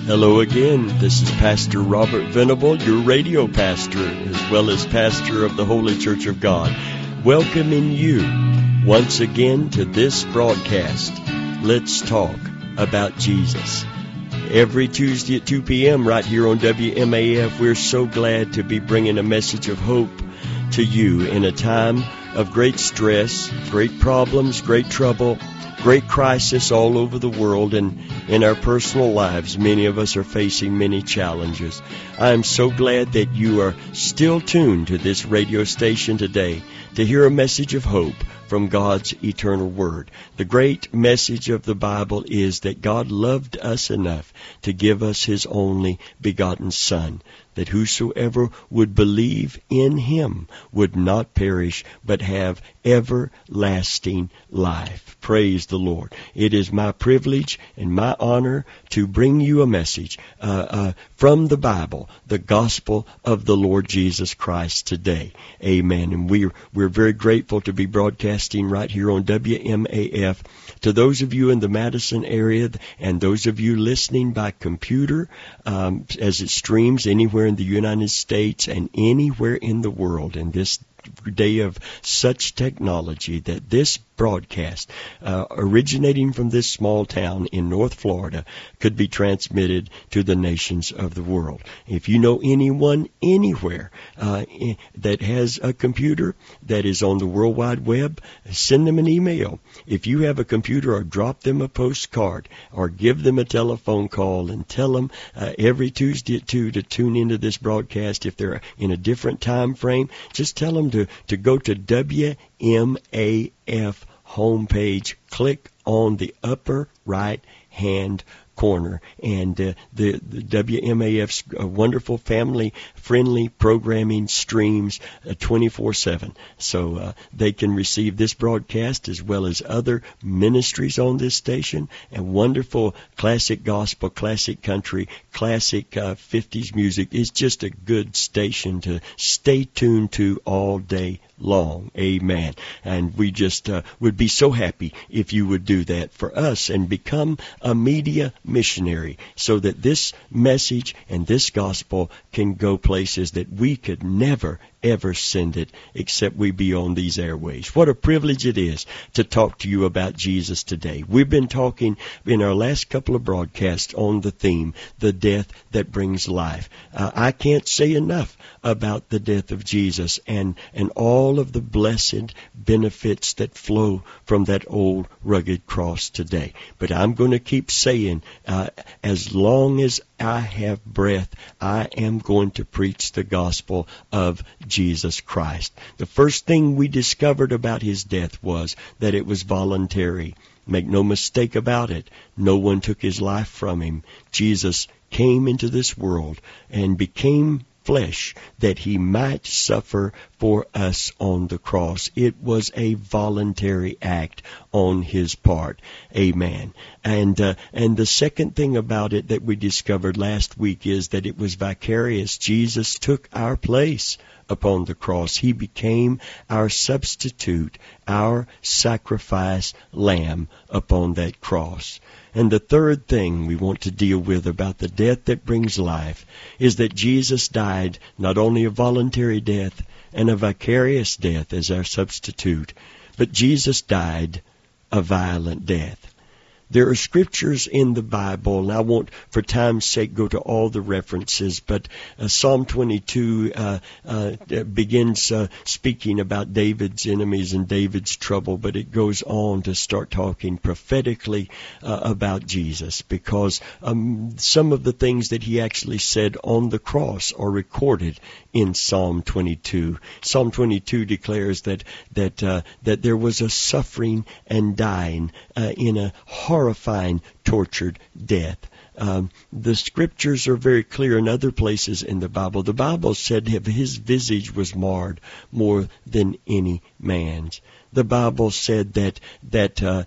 Hello again. This is Pastor Robert Venable, your radio pastor, as well as pastor of the Holy Church of God, welcoming you once again to this broadcast. Let's talk about Jesus. Every Tuesday at 2 p.m. right here on WMAF, we're so glad to be bringing a message of hope to you in a time of great stress, great problems, great trouble, great crisis all over the world, and in our personal lives, many of us are facing many challenges. I am so glad that you are still tuned to this radio station today to hear a message of hope from God's eternal Word. The great message of the Bible is that God loved us enough to give us His only begotten Son, that whosoever would believe in Him would not perish, but have everlasting life. Praise the Lord. It is my privilege and my honor to bring you a message from the Bible, the gospel of the Lord Jesus Christ today. Amen. And we're very grateful to be broadcasting right here on WMAF. To those of you in the Madison area and those of you listening by computer as it streams anywhere in the United States and anywhere in the world in this day of such technology, that this broadcast originating from this small town in North Florida could be transmitted to the nations of the world. If you know anyone anywhere that has a computer that is on the World Wide Web, send them an email. If you have a computer, or drop them a postcard or give them a telephone call and tell them every Tuesday at 2 to tune into this broadcast. If they're in a different time frame, just tell them to go to WMAF homepage, click on the upper right hand corner, and the WMAF's wonderful family-friendly programming streams 24/7. So they can receive this broadcast as well as other ministries on this station, and wonderful classic gospel, classic country, classic 50s music. It's just a good station to stay tuned to all day long. Amen. And we just would be so happy if you would do that for us and become a media missionary, so that this message and this gospel can go places that we could never ever send it except we be on these airways. What a privilege it is to talk to you about Jesus today. We've been talking in our last couple of broadcasts on the theme, the death that brings life. I can't say enough about the death of Jesus and all of the blessed benefits that flow from that old rugged cross today. But I'm going to keep saying, as long as I have breath, I am going to preach the gospel of Jesus Christ. The first thing we discovered about His death was that it was voluntary. Make no mistake about it. No one took His life from Him. Jesus came into this world and became flesh that He might suffer for us on the cross. It was a voluntary act on His part. Amen. And the second thing about it that we discovered last week is that it was vicarious. Jesus took our place upon the cross. He became our substitute, our sacrifice lamb upon that cross. And the third thing we want to deal with about the death that brings life is that Jesus died not only a voluntary death and a vicarious death as our substitute, but Jesus died a violent death. There are scriptures in the Bible, and I won't, for time's sake, go to all the references, but Psalm 22 begins speaking about David's enemies and David's trouble, but it goes on to start talking prophetically about Jesus, because some of the things that He actually said on the cross are recorded in Psalm 22. Psalm 22 declares that there was a suffering and dying in a horrifying, tortured death. The scriptures are very clear in other places in the Bible. The Bible said His visage was marred more than any man's. The Bible said that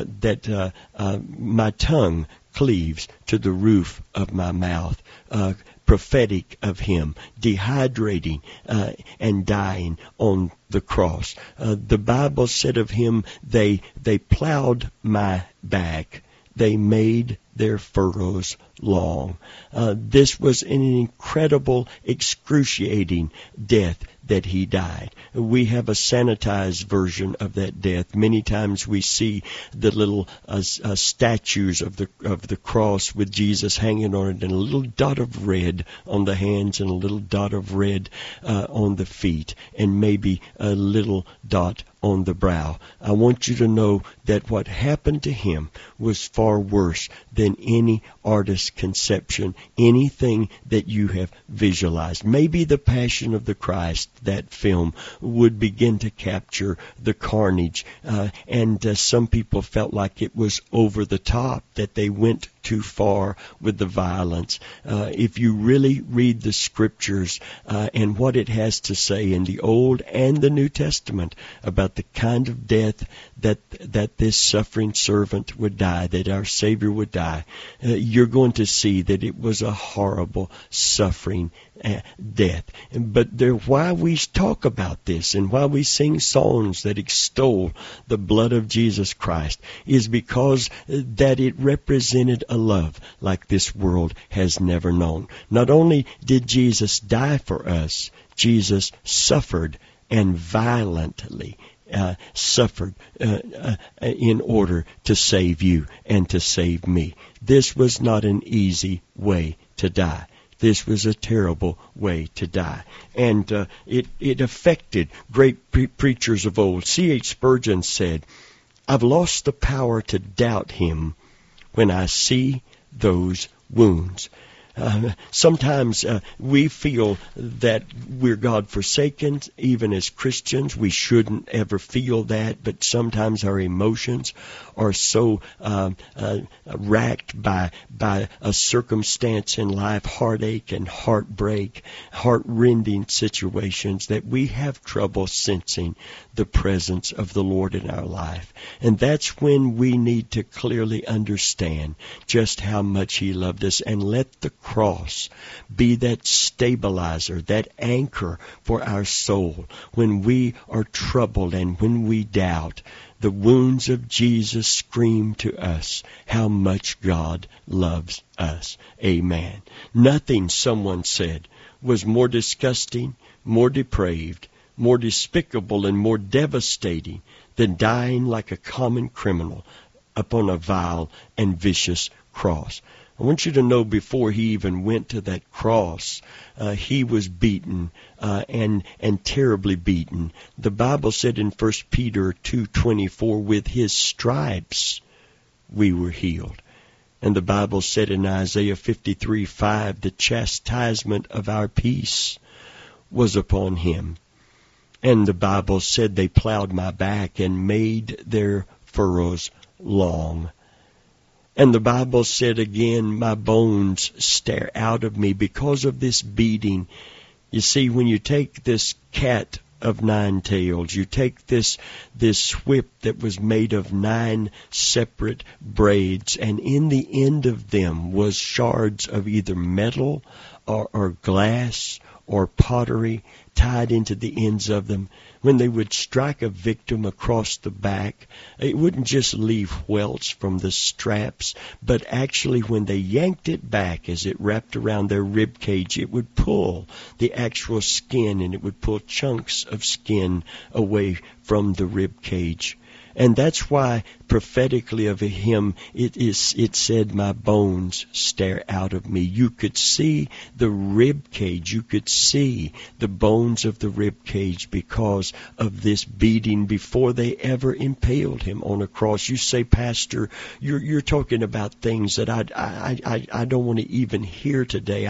my tongue cleaves to the roof of my mouth. Prophetic of Him, dehydrating and dying on the cross. The Bible said of Him, they plowed my back. They made their furrows long. This was an incredible, excruciating death that he died. We have a sanitized version of that death. Many times we see the little statues of the cross with Jesus hanging on it, and a little dot of red on the hands and a little dot of red on the feet, and maybe a little dot on the brow. I want you to know that what happened to him was far worse than any artist's conception, anything that you have visualized. Maybe the Passion of the Christ, that film, would begin to capture the carnage, and some people felt like it was over the top, that they went too far with the violence. If you really read the Scriptures and what it has to say in the Old and the New Testament about the kind of death that this suffering servant would die, that our Savior would die, you're going to see that it was a horrible suffering death. But why we talk about this and why we sing songs that extol the blood of Jesus Christ is because that it represented a love like this world has never known. Not only did Jesus die for us, Jesus suffered, and violently suffered in order to save you and to save me. This was not an easy way to die. This was a terrible way to die. And it affected great preachers of old. C.H. Spurgeon said, "I've lost the power to doubt him when I see those wounds." Sometimes we feel that we're God-forsaken, even as Christians. We shouldn't ever feel that, but sometimes our emotions are so racked by a circumstance in life, heartache and heartbreak, heart-rending situations, that we have trouble sensing the presence of the Lord in our life. And that's when we need to clearly understand just how much He loved us, and let the cross be that stabilizer, that anchor for our soul. When we are troubled and when we doubt, the wounds of Jesus scream to us how much God loves us. Amen. Nothing, someone said, was more disgusting, more depraved, more despicable, and more devastating than dying like a common criminal upon a vile and vicious cross. I want you to know, before he even went to that cross, he was beaten and terribly beaten. The Bible said in 1 Peter 2:24, "With his stripes we were healed." And the Bible said in Isaiah 53:5, "The chastisement of our peace was upon him." And the Bible said, "They plowed my back and made their furrows long." And the Bible said again, "My bones stare out of me because of this beating." You see, when you take this cat of 9 tails, you take this whip that was made of 9 separate braids, and in the end of them was shards of either metal or glass or pottery tied into the ends of them. When they would strike a victim across the back, it wouldn't just leave welts from the straps, but actually when they yanked it back as it wrapped around their rib cage, it would pull the actual skin, and it would pull chunks of skin away from the rib cage. And that's why prophetically of him it said, "My bones stare out of me." You could see the rib cage. You could see the bones of the rib cage because of this beating before they ever impaled him on a cross. You say, "Pastor, you're talking about things that I don't want to even hear today.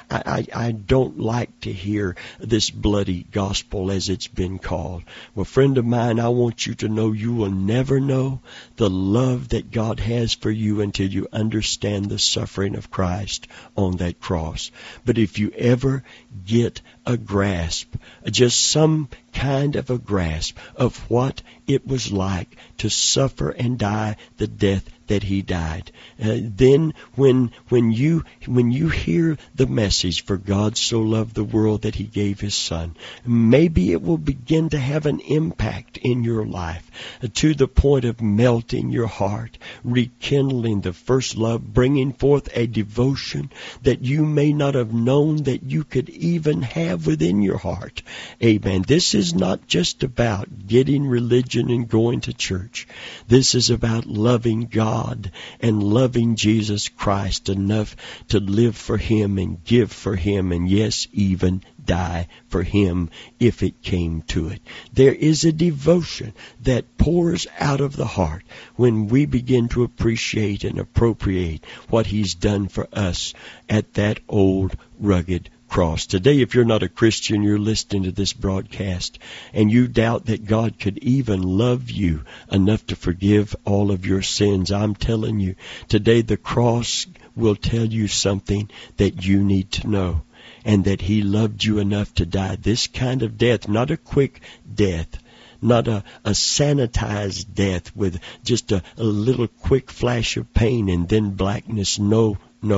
I don't like to hear this bloody gospel as it's been called." Well, friend of mine, I want you to know you will never know the love that God has for you until you understand the suffering of Christ on that cross. But if you ever get a grasp, just some kind of a grasp of what it was like to suffer and die the death that he died. Then when you hear the message, for God so loved the world that he gave his Son, maybe it will begin to have an impact in your life to the point of melting your heart, rekindling the first love, bringing forth a devotion that you may not have known that you could even have within your heart. Amen. This is not just about getting religion and going to church. This is about loving God and loving Jesus Christ enough to live for him and give for him, and yes, even die for him if it came to it. There is a devotion that pours out of the heart when we begin to appreciate and appropriate what he's done for us at that old rugged cross. Today, if you're not a Christian, you're listening to this broadcast, and you doubt that God could even love you enough to forgive all of your sins, I'm telling you, today the cross will tell you something that you need to know, and that he loved you enough to die this kind of death, not a quick death, not a sanitized death with just a little quick flash of pain and then blackness. No.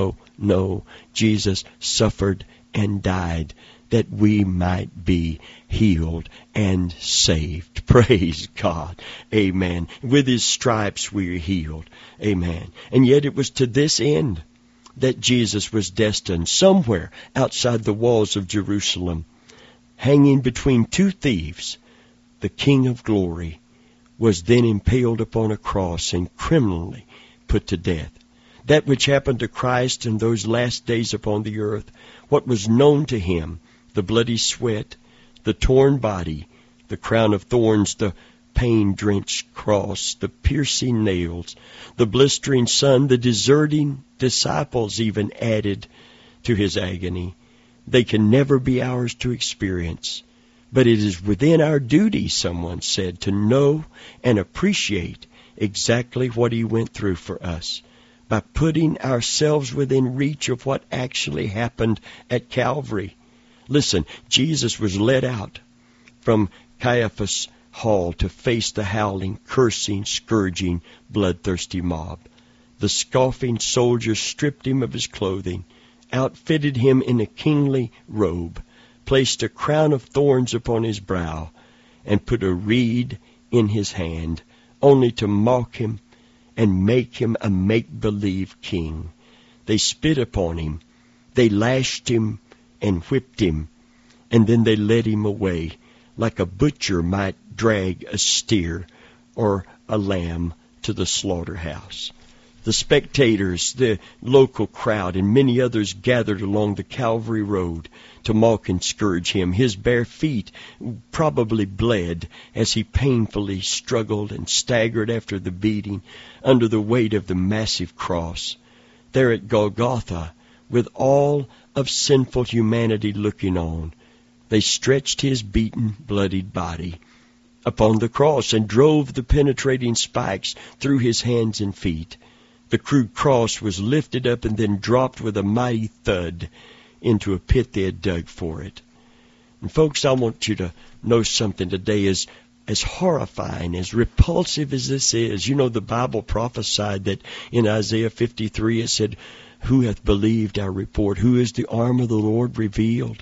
Jesus suffered and died that we might be healed and saved. Praise God. Amen. With his stripes we are healed. Amen. And yet it was to this end that Jesus was destined. Somewhere outside the walls of Jerusalem, hanging between two thieves, the King of Glory was then impaled upon a cross and criminally put to death. That which happened to Christ in those last days upon the earth, what was known to him, the bloody sweat, the torn body, the crown of thorns, the pain-drenched cross, the piercing nails, the blistering sun, the deserting disciples even added to his agony. They can never be ours to experience. But it is within our duty, someone said, to know and appreciate exactly what he went through for us, by putting ourselves within reach of what actually happened at Calvary. Listen, Jesus was led out from Caiaphas' hall to face the howling, cursing, scourging, bloodthirsty mob. The scoffing soldiers stripped him of his clothing, outfitted him in a kingly robe, placed a crown of thorns upon his brow, and put a reed in his hand, only to mock him and make him a make-believe king. They spit upon him, they lashed him and whipped him, and then they led him away, like a butcher might drag a steer or a lamb to the slaughterhouse. The spectators, the local crowd, and many others gathered along the Calvary Road to mock and scourge him. His bare feet probably bled as he painfully struggled and staggered after the beating under the weight of the massive cross. There at Golgotha, with all of sinful humanity looking on, they stretched his beaten, bloodied body upon the cross and drove the penetrating spikes through his hands and feet. The crude cross was lifted up and then dropped with a mighty thud into a pit they had dug for it. And folks, I want you to know something today. As horrifying, as repulsive as this is, you know, the Bible prophesied that in Isaiah 53 it said, "Who hath believed our report? Who is the arm of the Lord revealed?"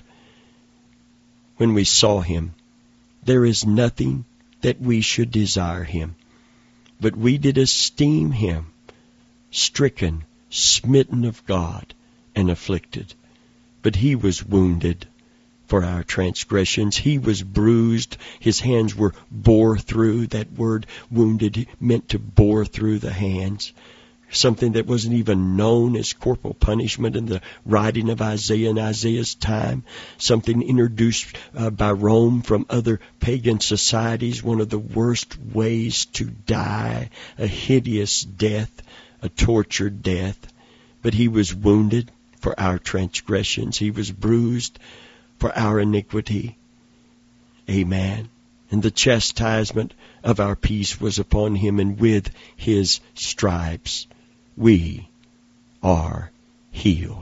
When we saw him, there is nothing that we should desire him, but we did esteem him stricken, smitten of God, and afflicted. But he was wounded for our transgressions. He was bruised. His hands were bore through. That word wounded meant to bore through the hands. Something that wasn't even known as corporal punishment in the writing of Isaiah in Isaiah's time. Something introduced by Rome from other pagan societies. One of the worst ways to die. A hideous death. A tortured death. But he was wounded for our transgressions. He was bruised for our iniquity. Amen. And the chastisement of our peace was upon him, and with his stripes we are healed.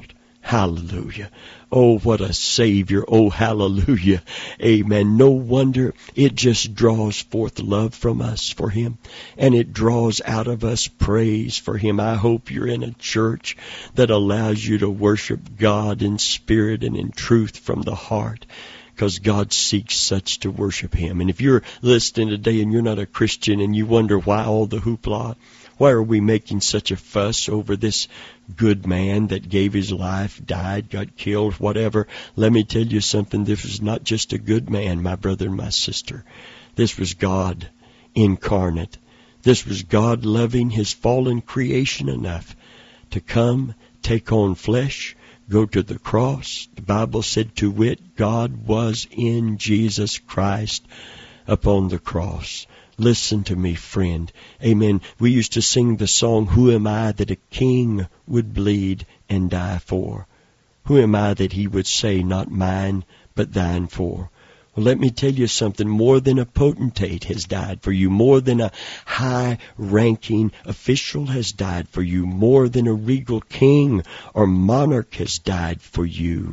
Hallelujah. Oh, what a Savior. Oh, hallelujah. Amen. No wonder it just draws forth love from us for Him, and it draws out of us praise for Him. I hope you're in a church that allows you to worship God in spirit and in truth from the heart, because God seeks such to worship Him. And if you're listening today and you're not a Christian and you wonder why all the hoopla, why are we making such a fuss over this good man that gave his life, died, got killed, whatever? Let me tell you something. This was not just a good man, my brother and my sister. This was God incarnate. This was God loving His fallen creation enough to come, take on flesh, go to the cross. The Bible said, to wit, God was in Jesus Christ upon the cross. Listen to me, friend. Amen. We used to sing the song, who am I that a king would bleed and die for? Who am I that he would say, not mine, but thine for? Well, let me tell you something. More than a potentate has died for you. More than a high-ranking official has died for you. More than a regal king or monarch has died for you.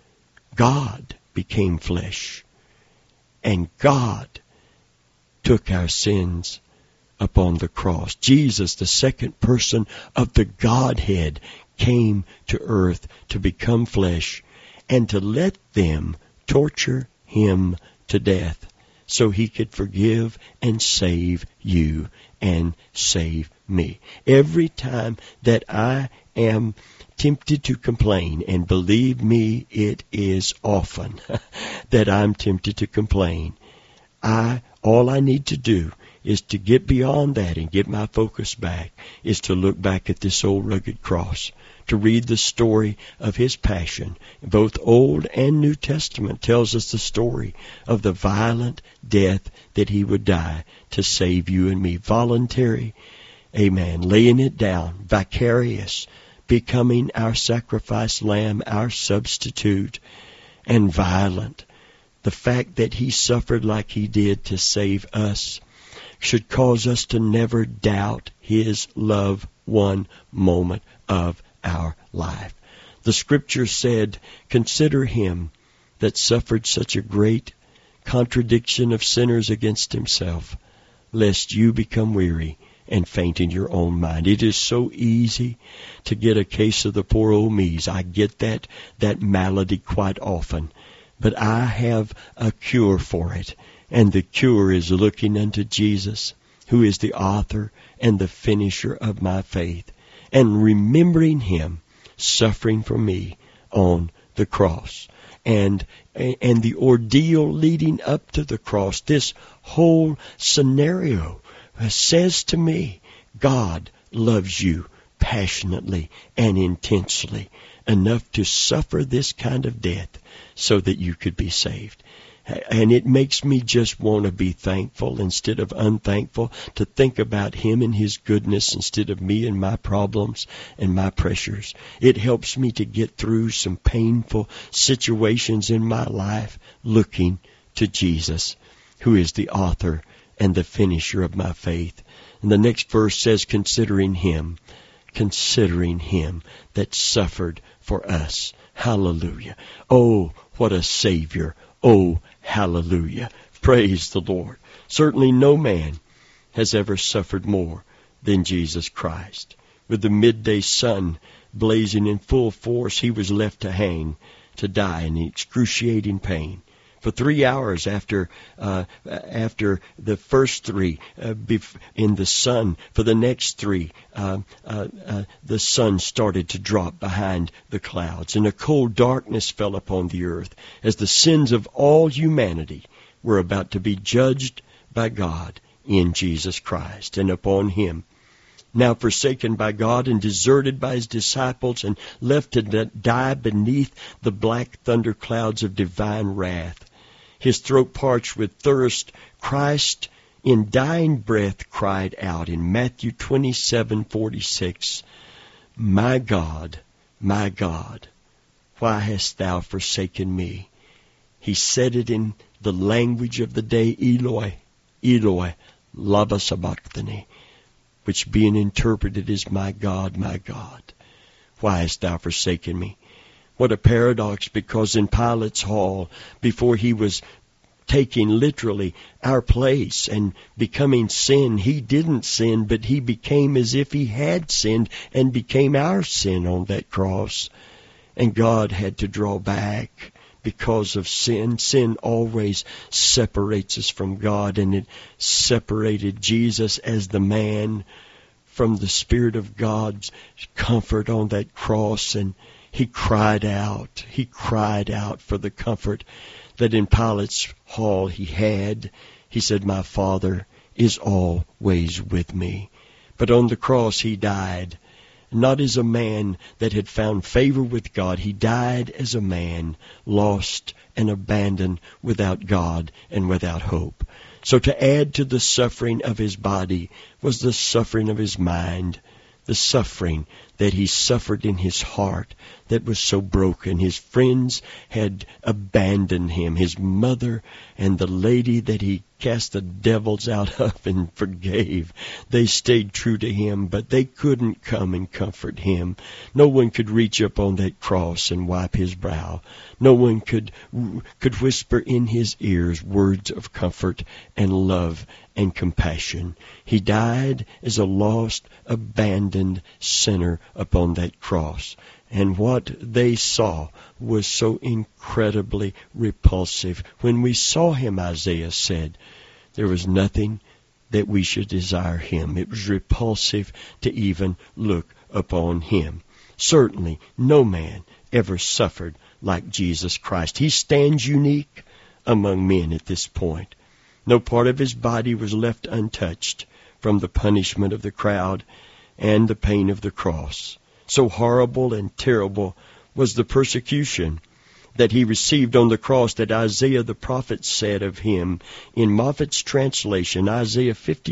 God became flesh. And God took our sins upon the cross. Jesus, the second person of the Godhead, came to earth to become flesh and to let them torture Him to death so He could forgive and save you and save me. Every time that I am tempted to complain, and believe me, it is often that I'm tempted to complain, all I need to do is to get beyond that and get my focus back, is to look back at this old rugged cross, to read the story of His passion. Both Old and New Testament tells us the story of the violent death that He would die to save you and me. Voluntary, amen, laying it down, vicarious, becoming our sacrifice lamb, our substitute, and violent. The fact that He suffered like He did to save us should cause us to never doubt His love one moment of our life. The Scripture said, consider Him that suffered such a great contradiction of sinners against Himself, lest you become weary and faint in your own mind. It is so easy to get a case of the poor old me's. I get that malady quite often. But I have a cure for it, and the cure is looking unto Jesus, who is the author and the finisher of my faith, and remembering Him suffering for me on the cross. And the ordeal leading up to the cross, this whole scenario says to me, God loves you passionately and intensely enough to suffer this kind of death so that you could be saved. And it makes me just want to be thankful instead of unthankful, to think about Him and His goodness instead of me and my problems and my pressures. It helps me to get through some painful situations in my life looking to Jesus, who is the author and the finisher of my faith. And the next verse says, considering Him that suffered for us. Hallelujah. Oh, what a Savior. Oh, hallelujah. Praise the Lord. Certainly no man has ever suffered more than Jesus Christ. With the midday sun blazing in full force, He was left to hang, to die in excruciating pain. For 3 hours after the first 3 in the sun, for the next 3, the sun started to drop behind the clouds, and a cold darkness fell upon the earth as the sins of all humanity were about to be judged by God in Jesus Christ. And upon Him, now forsaken by God and deserted by His disciples and left to die beneath the black thunderclouds of divine wrath, His throat parched with thirst, Christ in dying breath cried out in Matthew 27:46, my God, why hast Thou forsaken me? He said it in the language of the day, Eloi, Eloi, lama sabachthani, which being interpreted is, my God, why hast Thou forsaken me? What a paradox, because in Pilate's hall, before he was taking literally our place and becoming sin, he didn't sin, but he became as if he had sinned and became our sin on that cross. And God had to draw back because of sin. Sin always separates us from God, and it separated Jesus as the man from the Spirit of God's comfort on that cross. And he cried out for the comfort that in Pilate's hall he had. He said, "My Father is always with me." But on the cross he died, not as a man that had found favor with God. He died as a man lost and abandoned, without God and without hope. So to add to the suffering of his body was the suffering of his mind, the suffering that he suffered in his heart that was so broken. His friends had abandoned him. His mother and the lady that he cast the devils out of and forgave, they stayed true to him, but they couldn't come and comfort him. No one could reach up on that cross and wipe his brow. No one could whisper in his ears words of comfort and love and compassion. He died as a lost, abandoned sinner upon that cross. And what they saw was so incredibly repulsive. When we saw him, Isaiah said, there was nothing that we should desire him. It was repulsive to even look upon him. Certainly, no man ever suffered like Jesus Christ. He stands unique among men at this point. No part of his body was left untouched from the punishment of the crowd and the pain of the cross. So horrible and terrible was the persecution that he received on the cross that Isaiah the prophet said of him in Moffat's translation, Isaiah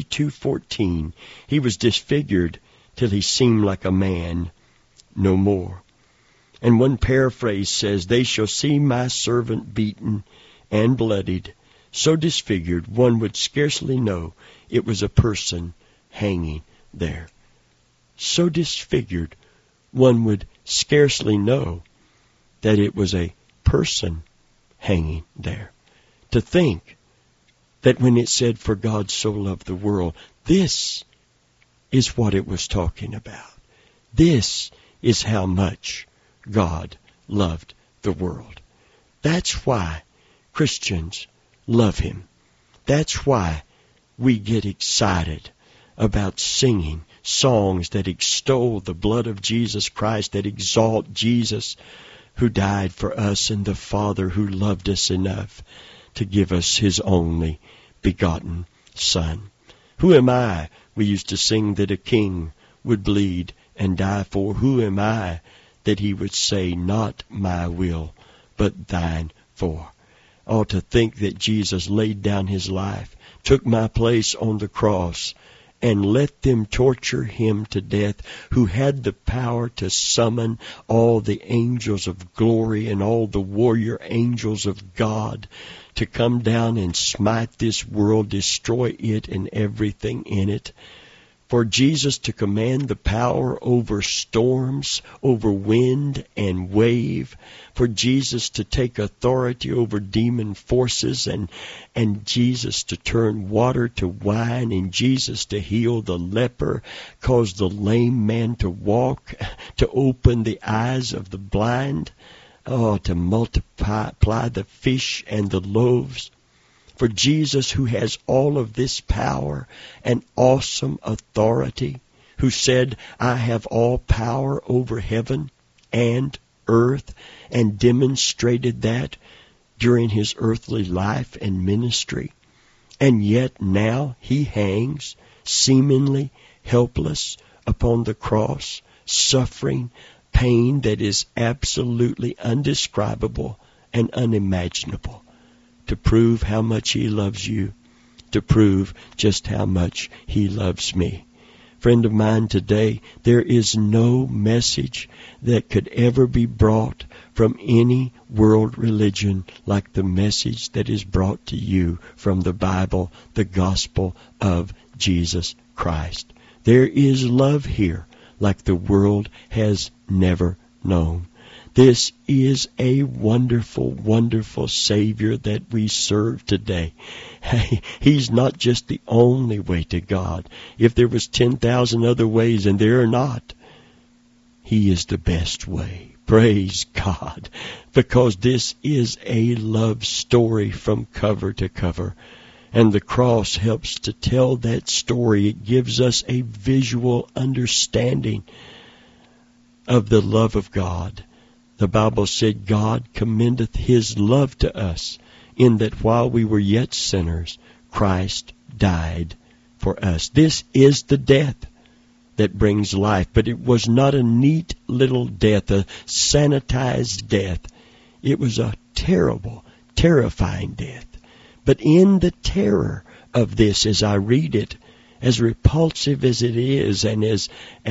52:14, he was disfigured till he seemed like a man no more. And one paraphrase says, "They shall see my servant beaten and bloodied, so disfigured one would scarcely know it was a person hanging there." So disfigured one would scarcely know that it was a person hanging there. To think that when it said, "For God so loved the world," this is what it was talking about. This is how much God loved the world. That's why Christians love him. That's why we get excited about singing songs that extol the blood of Jesus Christ, that exalt Jesus who died for us and the Father who loved us enough to give us his only begotten Son. Who am I, we used to sing, that a king would bleed and die for? Who am I that he would say, "Not my will, but thine for"? Oh, to think that Jesus laid down his life, took my place on the cross, and let them torture him to death, who had the power to summon all the angels of glory and all the warrior angels of God to come down and smite this world, destroy it and everything in it. For Jesus to command the power over storms, over wind and wave. For Jesus to take authority over demon forces, and Jesus to turn water to wine, and Jesus to heal the leper, cause the lame man to walk, to open the eyes of the blind, to multiply the fish and the loaves. For Jesus, who has all of this power and awesome authority, who said, "I have all power over heaven and earth," and demonstrated that during his earthly life and ministry. And yet now he hangs, seemingly helpless, upon the cross, suffering pain that is absolutely undescribable and unimaginable, to prove how much he loves you, to prove just how much he loves me. Friend of mine, today there is no message that could ever be brought from any world religion like the message that is brought to you from the Bible, the gospel of Jesus Christ. There is love here like the world has never known. This is a wonderful, wonderful Savior that we serve today. He's not just the only way to God. If there was 10,000 other ways, and there are not, He is the best way. Praise God. Because this is a love story from cover to cover. And the cross helps to tell that story. It gives us a visual understanding of the love of God. The Bible said, God commendeth His love to us, in that while we were yet sinners, Christ died for us. This is the death that brings life. But it was not a neat little death, a sanitized death. It was a terrible, terrifying death. But in the terror of this, as I read it, as repulsive as it is, and as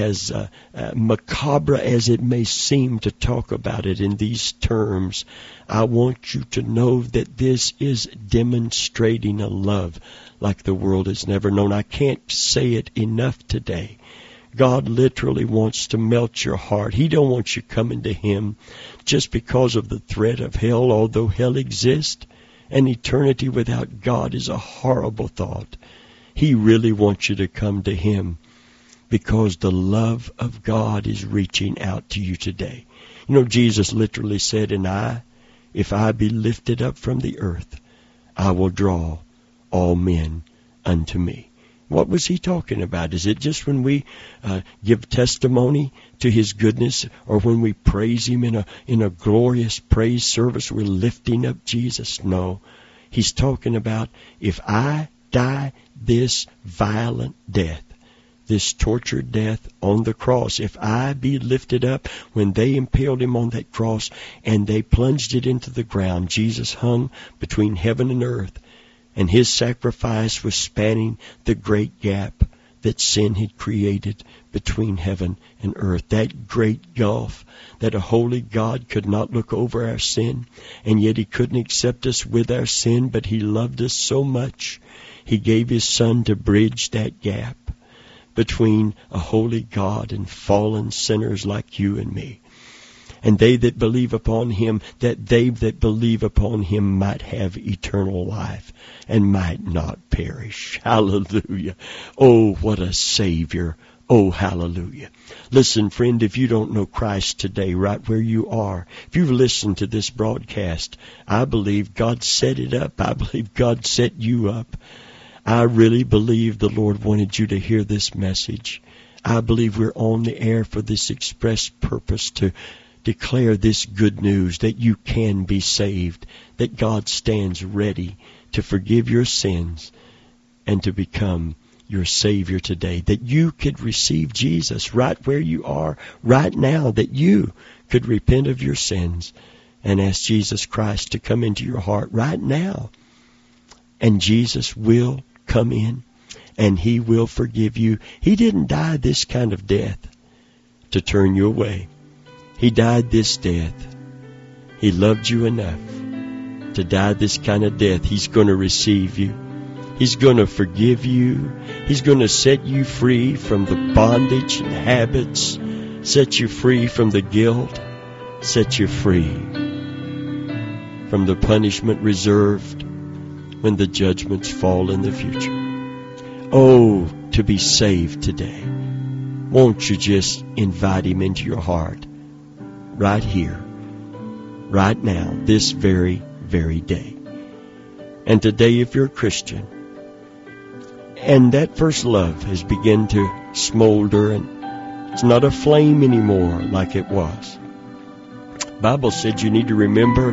macabre as it may seem to talk about it in these terms, I want you to know that this is demonstrating a love like the world has never known. I can't say it enough today. God literally wants to melt your heart. He don't want you coming to Him just because of the threat of hell, although hell exists. An eternity without God is a horrible thought. He really wants you to come to Him because the love of God is reaching out to you today. You know, Jesus literally said, "And if I be lifted up from the earth, I will draw all men unto me." What was He talking about? Is it just when we give testimony to His goodness, or when we praise Him in a glorious praise service, we're lifting up Jesus? No. He's talking about, if I die this violent death, this tortured death on the cross, if I be lifted up, when they impaled Him on that cross and they plunged it into the ground, Jesus hung between heaven and earth, and His sacrifice was spanning the great gap that sin had created between heaven and earth. That great gulf that a holy God could not look over our sin, and yet He couldn't accept us with our sin, but He loved us so much, He gave His Son to bridge that gap between a holy God and fallen sinners like you and me. And they that believe upon Him, that they that believe upon Him might have eternal life and might not perish. Hallelujah. Oh, what a Savior. Oh, hallelujah. Listen, friend, if you don't know Christ today, right where you are, if you've listened to this broadcast, I believe God set it up. I believe God set you up. I really believe the Lord wanted you to hear this message. I believe we're on the air for this express purpose, to declare this good news that you can be saved, that God stands ready to forgive your sins and to become your Savior today, that you could receive Jesus right where you are right now, that you could repent of your sins and ask Jesus Christ to come into your heart right now. And Jesus will come in and He will forgive you. He didn't die this kind of death to turn you away. He died this death. He loved you enough to die this kind of death. He's going to receive you. He's going to forgive you. He's going to set you free from the bondage and habits, set you free from the guilt, set you free from the punishment reserved when the judgments fall in the future. Oh, to be saved today. Won't you just invite Him into your heart right here, right now, this very, very day. And today, if you're a Christian, and that first love has begun to smolder, and it's not a flame anymore like it was. The Bible said you need to remember,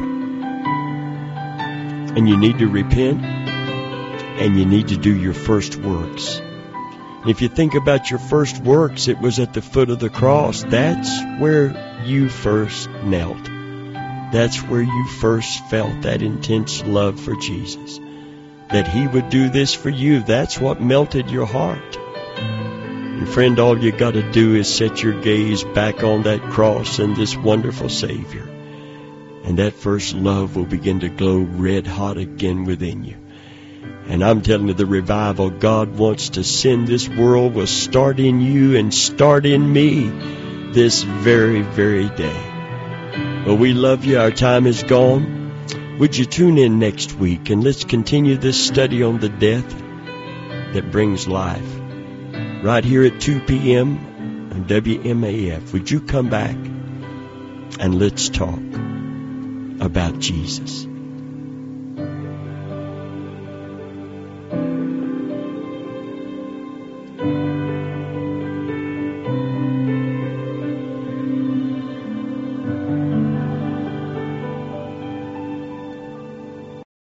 and you need to repent, and you need to do your first works. If you think about your first works, it was at the foot of the cross. That's where you first knelt. That's where you first felt that intense love for Jesus. That He would do this for you. That's what melted your heart. And friend, all you got to do is set your gaze back on that cross and this wonderful Savior. And that first love will begin to glow red hot again within you. And I'm telling you, the revival God wants to send this world will start in you and start in me this very, very day. Well, we love you. Our time is gone. Would you tune in next week and let's continue this study on the death that brings life right here at 2 p.m. on WMAF. Would you come back and let's talk about Jesus?